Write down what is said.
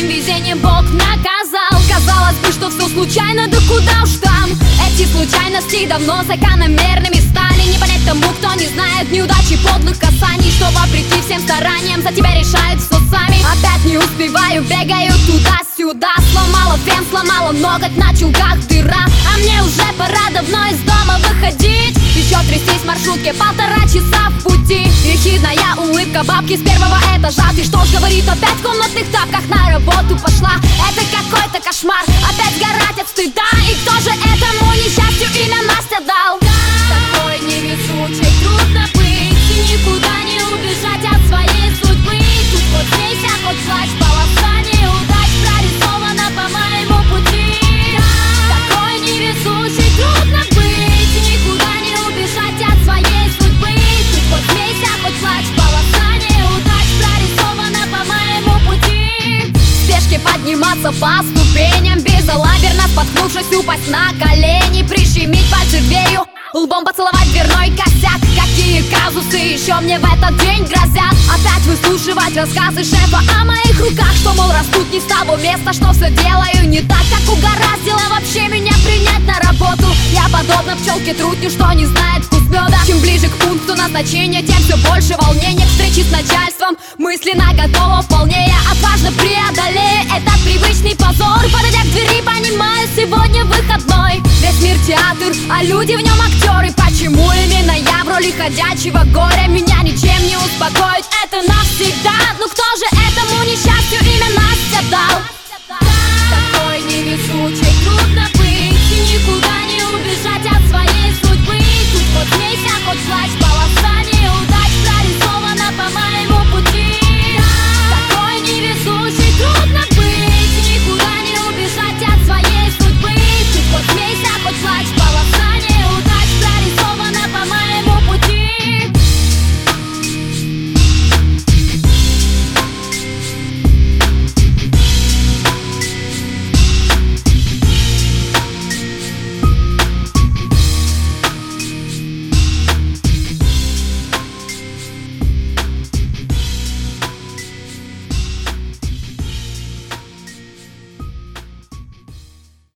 Этим везением Бог наказал. Казалось бы, что все случайно, да куда уж там. Эти случайности давно закономерными стали. Не понять тому, кто не знает неудачи подлых касаний, что вопреки всем стараниям за тебя решают все сами. Опять не успеваю, бегаю туда-сюда. Сломала фен, сломала ноготь, на чулках дыра. А мне уже пора давно из дома выходить. Еще трястись в маршрутке, 1,5 часа в пути. Ехидная улыбка бабки с первого этажа. Ты что ж, говорит, опять в комнатных тапках на работу пошла. Это какой-то кошмар, опять сгорать от стыда. И кто же этому несчастью имя Настя дал? Такой невезучей трудно быть и никуда не убежать от своей судьбы. Тут хоть смейся, хоть плачь, полоса неудач прорисована по моему пути. Такой невезучей трудно быть и никуда не убежать от своей судьбы. Тут хоть смейся, хоть плачь, полоса неудач прорисована по моему пути. В спешке подниматься по ступеням, безалаберно споткнувшись, упасть на колени, прищемить пальцы дверью, лбом поцеловать дверной косяк. Какие казусы еще мне в этот день грозят? Опять выслушивать рассказы шефа о моих руках, что, мол, растут не с того места, что все делаю не так. Как угораздило вообще меня принять на работу. Я подобно пчелке-трутню, что не знает вкус меда. Чем ближе к пункту назначения, тем все больше волнения. К встрече с начальством мысленно готова вполне. Я отважно преодолею этот привычный позор. Подойдя к двери, понимаю, сегодня выходной. Весь мир театр, а люди в нем актеры. Почему именно я в роли ходячего горя? Меня ничем не успокоить, это навсегда. Ну кто же этому несчастью имя Настя дал? Такой невезучей трудно быть и никуда не убежать